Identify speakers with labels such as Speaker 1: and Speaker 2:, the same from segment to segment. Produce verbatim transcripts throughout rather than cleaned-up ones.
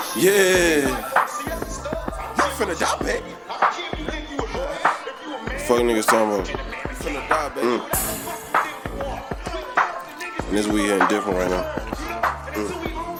Speaker 1: Yeah. You finna die, baby. Fuck niggas talking about. You finna die, baby. Mm. And this we hitting different right now. Mm.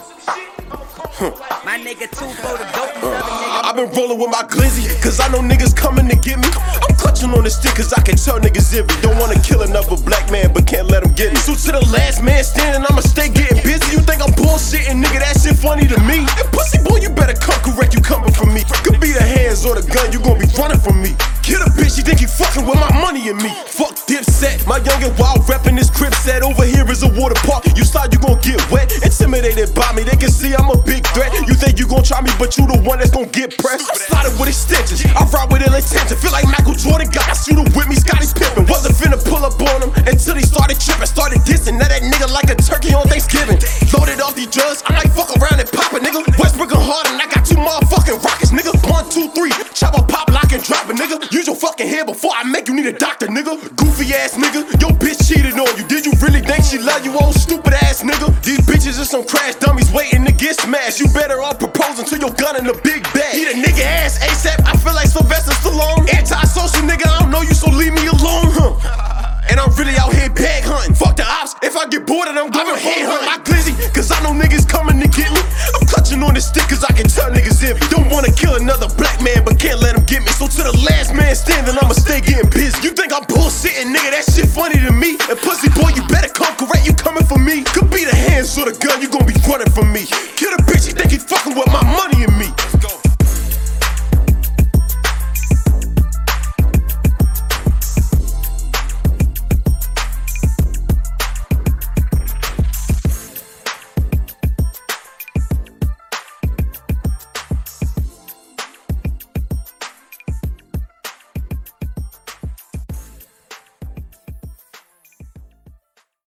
Speaker 2: My nigga two for the dope, uh, nigga.
Speaker 1: I've been rolling with my glizzy, cause I know niggas coming to get me. I'm clutching on the stick cause I can tell niggas iffy. Don't wanna kill another black man, but can't let him get me. So to the last man standing, I'ma stay getting busy. You think I'm bullshitting, nigga, that shit funny to me. And pussy boy, you better come correct, you coming for me. Could be the hands or the gun, you gon' be running from me. Kill a bitch, you think he fucking with my money and me. Fuck Dipset, my young and wild reppin' this crib set. Over here is a water park, you slide, you gon' get wet. Intimidated by me, they can see I'm a big threat. You think you gon' try me, but you the one that's gon' get pressed. I'm sliding with extensions, I ride with ill intention. Feel like Michael Jordan got a shooter with me, Scottie Pippen. Wasn't finna pull up on him until he started tripping. Started dissing, now that nigga like a turkey on Thanksgiving. Loaded off these drugs, I might fuck around and pop it, nigga. Westbrook and Harden, I got two motherfucking rockets, nigga. One, two, three, chop a pop, lock and drop it, nigga. Use your fucking head before I make you need a doctor, nigga. Goofy ass nigga, your bitch cheated on you. Did you really think she love you, old stupid ass nigga? These bitches are some crash dummies waiting to get smashed. You better off proposing to your gun in a big bag. Eat a nigga ass ASAP, I feel like Sylvester Stallone. Anti-social nigga, I don't know you, so leave me alone, huh? And I'm really out here bag hunting. Fuck the ops, if I get bored and I'm going head hunting. My glizzy, cause I know niggas coming to get me. I'm clutching on the stick cause I can tell niggas if don't wanna kill another black man, but can't let him get me. So to the last man standing, I'ma stay getting busy. You think I'm bullshitting, nigga, that shit funny to me. And pussy boy, you better come correct, you coming for me. Could be the hands or the gun, you gon' be running from me. Kill a bitch, you think he fucking with my money and me.